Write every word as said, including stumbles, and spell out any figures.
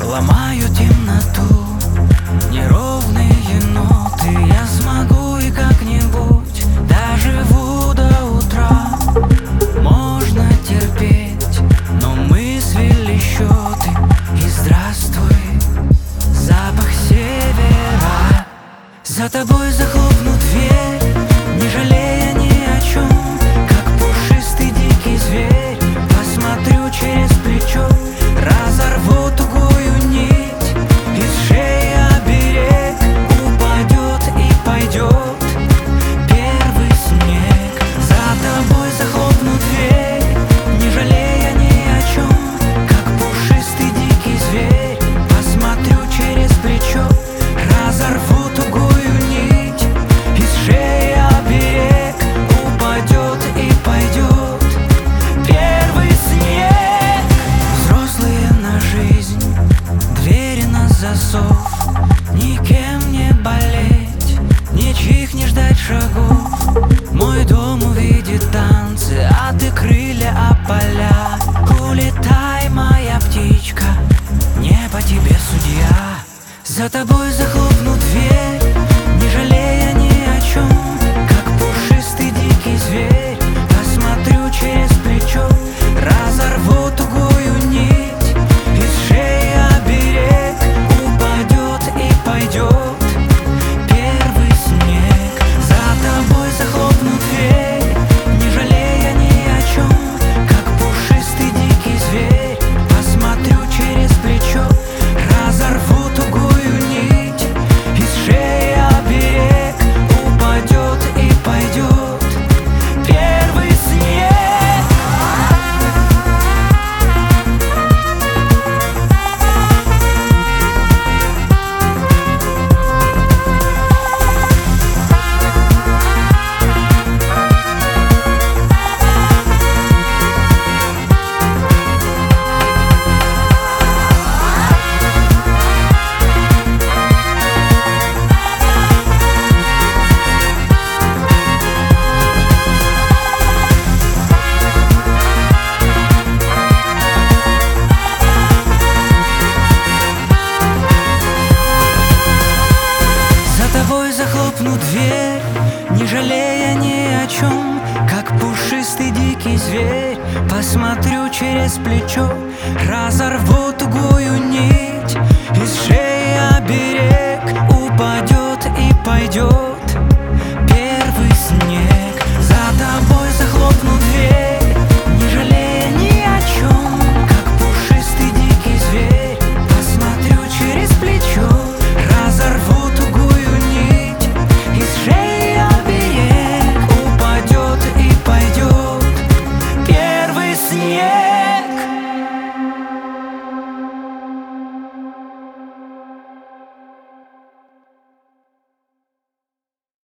ломаю темноту, неровные ноты. Я смогу и как-нибудь доживу до утра. Можно терпеть, но мы свели счеты. И здравствуй, запах севера. За тобой захлопну дверь, не жалея ни о чем, как пушистый дикий зверь. Посмотрю через плечо, разорву тугую нить, из шеи оберег упадет и пойдет первый снег. За тобой захлопну дверь, не жалея ни о чем, как пушистый дикий зверь. Посмотрю через плечо, разорву тугую нить, из шеи оберег упадет и пойдет первый снег. Взрослые на жизнь, двери на засов, никем не болеть, ничьих не ждать шагов. Мой дом увидит танцы, а ты крылья, а поля. Улетай, моя птичка, не по тебе судья. За тобой захлопну дверь, не жалея ни о чем, как пушистый дикий зверь. Посмотрю через плечо, разорву тугую нить, из шеи оберег упадет и пойдет первый снег. За тобой захлопну дверь, не жалея ни о чем, как пушистый дикий зверь. Посмотрю через плечо, разорву тугую нить, из шеи оберег упадет и пойдет первый снег. Захлопну дверь, не жалея ни о чем, как пушистый дикий зверь. Посмотрю через плечо, разорву тугую нить, из шеи оберег